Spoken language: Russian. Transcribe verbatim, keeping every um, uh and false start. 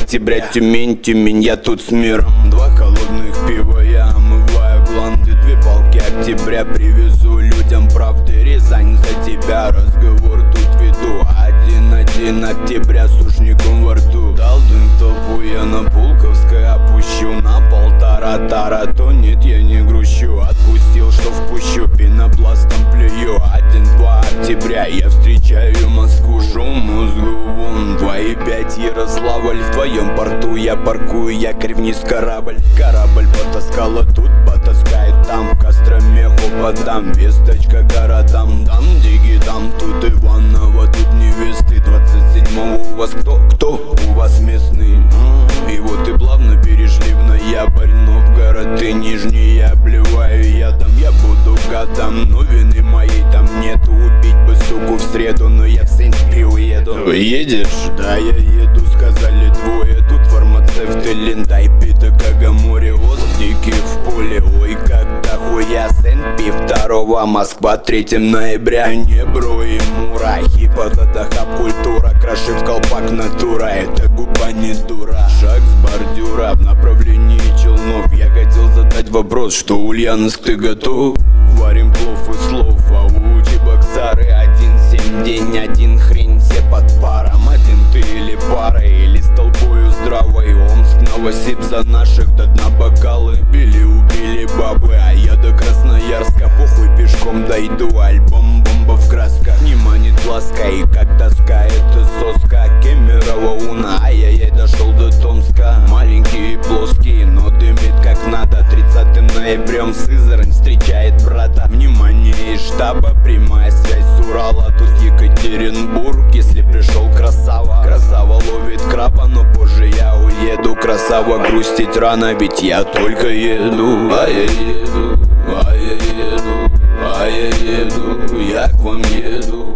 октября, Тюмень, Тюмень, я тут с миром. Два холодных пива я омываю бланды. Две палки октября привезу людям правды. Рязань за тебя, разговор тут веду. Один-один октября с ушником во рту. Дал дым в толпу, я на Пулковской опущу. На полтора тара, то нет, я не грущу. Отпустил, что впущу, пенопластом плюю. Один-два октября, я встречаю Москву. Шум мозгу вон, два и пять Ярославль. В твоем порту я паркую, якорь вниз корабль. Корабль потаскала тут, потаскает там. Костромеху подам, весточка городам. Дам диги, там тут Иваново, тут невесты. Двадцать седьмого у вас кто? Кто? У вас местный. И вот и плавно перешли в ноябрь. Новгород и Нижний, я обливаю ядом. Я буду гадом, но вины моей там нету. Убить бы суку в среду, но я в Сент-Пи уеду. Едешь? Да, я еду, сказали двое. Тут фармацевты, Линдай, Пита, Кагамори, Остики в поле. Ой, когда хуя Сент-Пи второго, Москва третьего ноября. Небро и Мура, хипотета, хап-культура. Крашив колпак натура, это губа не дура. Шаг с бордюра в направлении Челнов. Я хотел задать вопрос, что Ульяновск, ты готов? Варим плов и слов, а у Чебоксары один семь день, один хрень, все под паром. Один ты или пара, или с толпою здравой. Омск, Новосиб за наших до дна бокалы. Били, убили бабы, а я до Красноярска. Похуй, пешком дойду, альбом бомба в красках. Не манит ласка, и как тоска, это соска. Кемерово, Уна, ай-яй-яй, дошел до Томска. Маленький и плоский, но дымит как надо. Тридцатым ноябрем Сызрань встречает брата. Внимание из штаба, прямая связь с Урала. Тут Екатеринбург, если пришел красава. Красава ловит краба, но позже я уеду. Красава, грустить рано, ведь я только еду. А я еду, а я еду, а я еду, я к вам еду.